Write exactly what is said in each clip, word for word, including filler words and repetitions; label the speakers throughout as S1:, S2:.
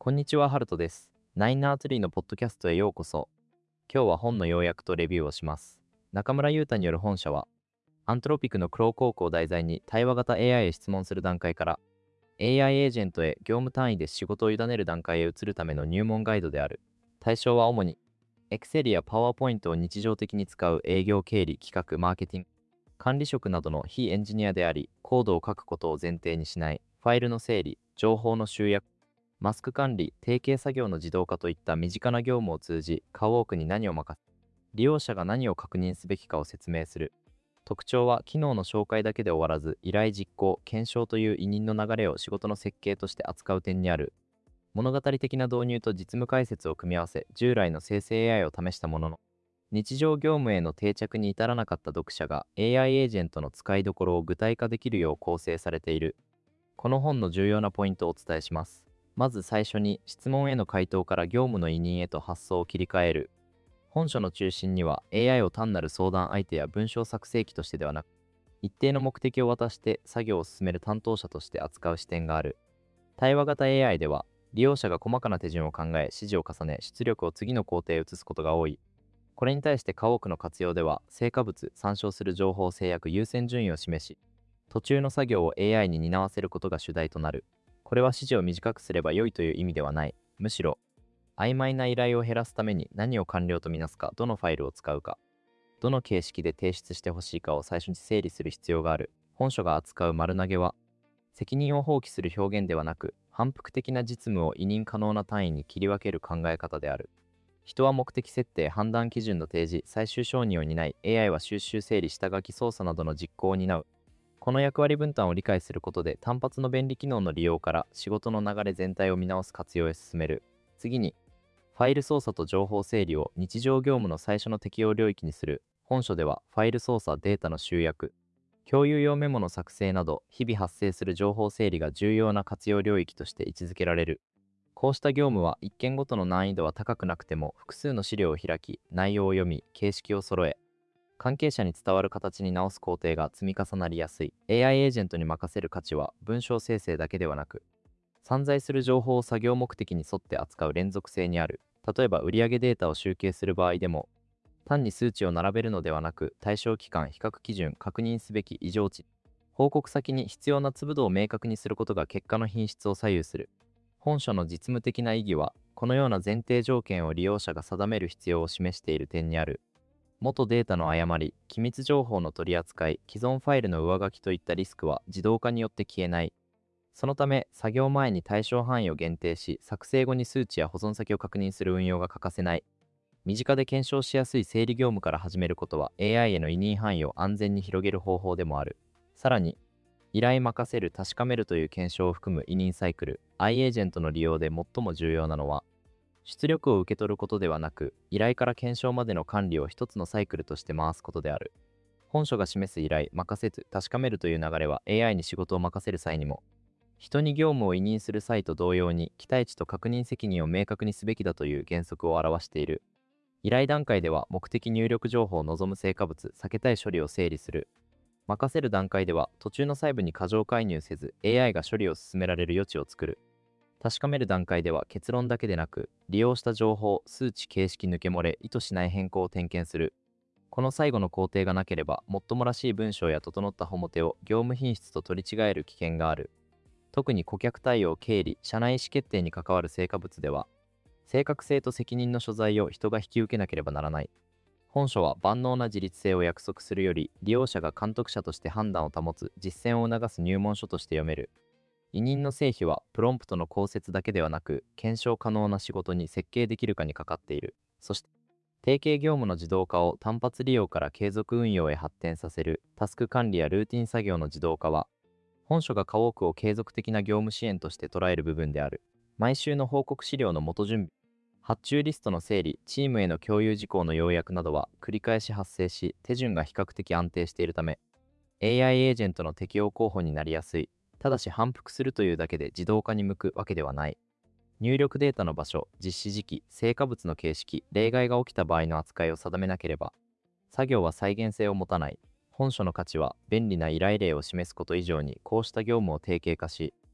S1: こんにちは、ハルトです。ナインナーツリーのポッドキャストへようこそ。今日は本の要約とレビューをします。中村優太による本社は、アントロピクのクロー高校を題材に対話型 エーアイ へ質問する段階から、エーアイ エージェントへ業務単位で仕事を委ねる段階へ移るための入門ガイドである。対象は主に、Excel や PowerPoint を日常的に使う営業経理、企画、マーケティング、管理職などの非エンジニアであり、コードを書くことを前提にしない、ファイルの整理、情報の集約、マスク管理、定型作業の自動化といった身近な業務を通じ、カーウォークに何を任せ、利用者が何を確認すべきかを説明する。特徴は、機能の紹介だけで終わらず、依頼実行、検証という委任の流れを仕事の設計として扱う点にある。物語的な導入と実務解説を組み合わせ、従来の生成 エーアイ を試したものの、日常業務への定着に至らなかった読者が エーアイ エージェントの使いどころを具体化できるよう構成されている。この本の重要なポイントをお伝えします。まず最初に、質問への回答から業務の委任へと発想を切り替える。本書の中心には エーアイ を単なる相談相手や文章作成機としてではなく、一定の目的を渡して作業を進める担当者として扱う視点がある。対話型 エーアイ では、利用者が細かな手順を考え、指示を重ね、出力を次の工程へ移すことが多い。これに対してカオークの活用では、成果物、参照する情報制約優先順位を示し、途中の作業を エーアイ に担わせることが主題となる。これは指示を短くすれば良いという意味ではない。むしろ、曖昧な依頼を減らすために何を完了とみなすか、どのファイルを使うか、どの形式で提出してほしいかを最初に整理する必要がある。本書が扱う丸投げは、責任を放棄する表現ではなく、反復的な実務を委任可能な単位に切り分ける考え方である。人は目的設定、判断基準の提示、最終承認を担い、エーアイ は収集整理、下書き操作などの実行を担う。この役割分担を理解することで、単発の便利機能の利用から仕事の流れ全体を見直す活用へ進める。次に、ファイル操作と情報整理を日常業務の最初の適用領域にする。本書では、ファイル操作、データの集約、共有用メモの作成など、日々発生する情報整理が重要な活用領域として位置づけられる。こうした業務は一件ごとの難易度は高くなくても、複数の資料を開き、内容を読み、形式を揃え、関係者に伝わる形に直す工程が積み重なりやすい。 エーアイ エージェントに任せる価値は文章生成だけではなく、散在する情報を作業目的に沿って扱う連続性にある。例えば売上データを集計する場合でも、単に数値を並べるのではなく、対象期間、比較基準、確認すべき異常値、報告先に必要な粒度を明確にすることが結果の品質を左右する。本書の実務的な意義は、このような前提条件を利用者が定める必要を示している点にある。元データの誤り、機密情報の取り扱い、既存ファイルの上書きといったリスクは自動化によって消えない。そのため、作業前に対象範囲を限定し、作成後に数値や保存先を確認する運用が欠かせない。身近で検証しやすい整理業務から始めることは エーアイ への委任範囲を安全に広げる方法でもある。さらに、依頼任せる、確かめるという検証を含む委任サイクル、アイエージェントの利用で最も重要なのは、出力を受け取ることではなく、依頼から検証までの管理を一つのサイクルとして回すことである。本書が示す依頼、任せず、確かめるという流れは エーアイ に仕事を任せる際にも、人に業務を委任する際と同様に、期待値と確認責任を明確にすべきだという原則を表している。依頼段階では目的入力情報を望む成果物、避けたい処理を整理する。任せる段階では途中の細部に過剰介入せず エーアイ が処理を進められる余地を作る。確かめる段階では結論だけでなく、利用した情報、数値、形式抜け漏れ、意図しない変更を点検する。この最後の工程がなければ、もっともらしい文章や整った表手を業務品質と取り違える危険がある。特に顧客対応、経理、社内意思決定に関わる成果物では、正確性と責任の所在を人が引き受けなければならない。本書は万能な自律性を約束するより、利用者が監督者として判断を保つ、実践を促す入門書として読める。委任の成否はプロンプトの公設だけではなく、検証可能な仕事に設計できるかにかかっている。そして、定型業務の自動化を単発利用から継続運用へ発展させるタスク管理やルーティン作業の自動化は、本書が家屋を継続的な業務支援として捉える部分である。毎週の報告資料の元準備、発注リストの整理、チームへの共有事項の要約などは繰り返し発生し、手順が比較的安定しているため、エーアイ エージェントの適用候補になりやすい。ただし反復するというだけで自動化に向くわけではない。入力データの場所、実施時期、成果物の形式、例外が起きた場合の扱いを定めなければ、作業は再現性を持たない。本書の価値は便利な依頼例を示すこと以上に、こうした業務を定型化し、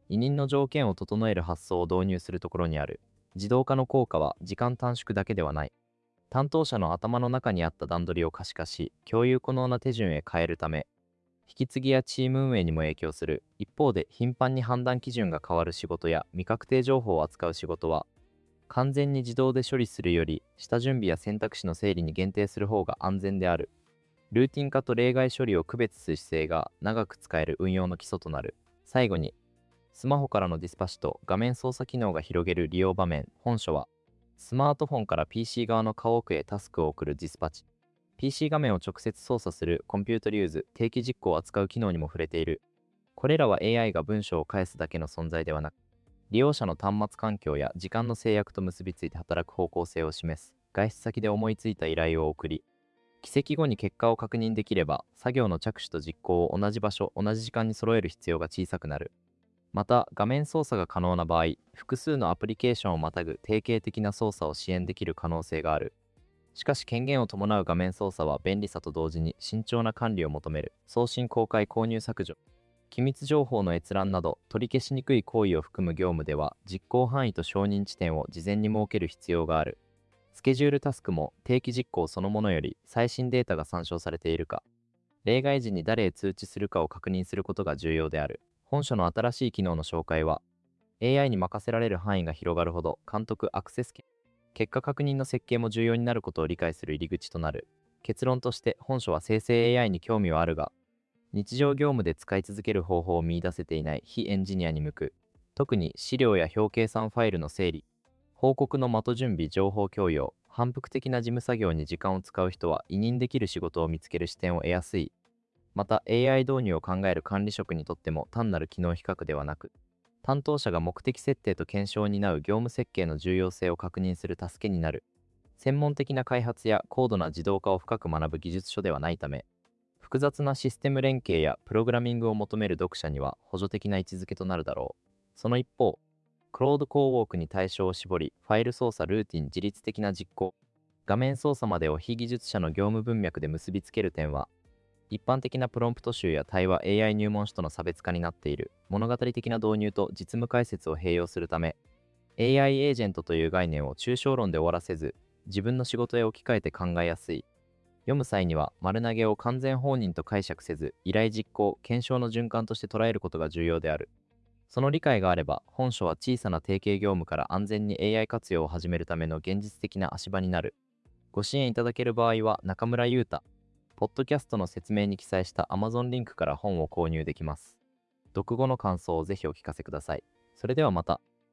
S1: 委任の条件を整える発想を導入するところにある。自動化の効果は時間短縮だけではない。担当者の頭の中にあった段取りを可視化し、共有可能な手順へ変えるため、引き継ぎやチーム運営にも影響する。一方で、頻繁に判断基準が変わる仕事や未確定情報を扱う仕事は、完全に自動で処理するより、下準備や選択肢の整理に限定する方が安全である。ルーティン化と例外処理を区別する姿勢が長く使える運用の基礎となる。最後に、スマホからのディスパッチと画面操作機能が広げる利用場面。本書は、スマートフォンから ピーシー 側の家屋へタスクを送るディスパッチ、ピーシー 画面を直接操作するコンピュートリューズ、定期実行を扱う機能にも触れている。これらは エーアイ が文章を返すだけの存在ではなく、利用者の端末環境や時間の制約と結びついて働く方向性を示す。外出先で思いついた依頼を送り、帰籍後に結果を確認できれば、作業の着手と実行を同じ場所、同じ時間に揃える必要が小さくなる。また、画面操作が可能な場合、複数のアプリケーションをまたぐ定型的な操作を支援できる可能性がある。しかし、権限を伴う画面操作は便利さと同時に慎重な管理を求める。送信公開購入削除、機密情報の閲覧など取り消しにくい行為を含む業務では、実行範囲と承認地点を事前に設ける必要がある。スケジュールタスクも定期実行そのものより最新データが参照されているか、例外時に誰へ通知するかを確認することが重要である。本書の新しい機能の紹介は、エーアイ に任せられる範囲が広がるほど監督アクセス権、結果確認の設計も重要になることを理解する入り口となる。結論として、本書は生成 エーアイ に興味はあるが、日常業務で使い続ける方法を見出せていない非エンジニアに向く。特に資料や表計算ファイルの整理、報告の的準備、情報共有、反復的な事務作業に時間を使う人は委任できる仕事を見つける視点を得やすい。また エーアイ 導入を考える管理職にとっても単なる機能比較ではなく、担当者が目的設定と検証を担う業務設計の重要性を確認する助けになる。専門的な開発や高度な自動化を深く学ぶ技術書ではないため、複雑なシステム連携やプログラミングを求める読者には補助的な位置づけとなるだろう。その一方、クロードコーウォークに対象を絞り、ファイル操作、ルーティン、自律的な実行、画面操作までを非技術者の業務文脈で結びつける点は、一般的なプロンプト集や対話 エーアイ 入門書との差別化になっている。物語的な導入と実務解説を併用するため、エーアイ エージェントという概念を抽象論で終わらせず、自分の仕事へ置き換えて考えやすい。読む際には丸投げを完全放任と解釈せず、依頼実行、検証の循環として捉えることが重要である。その理解があれば、本書は小さな定型業務から安全に エーアイ 活用を始めるための現実的な足場になる。ご支援いただける場合は、中村優太、ポッドキャストの説明に記載した Amazon リンクから本を購入できます。読後の感想をぜひお聞かせください。それではまた。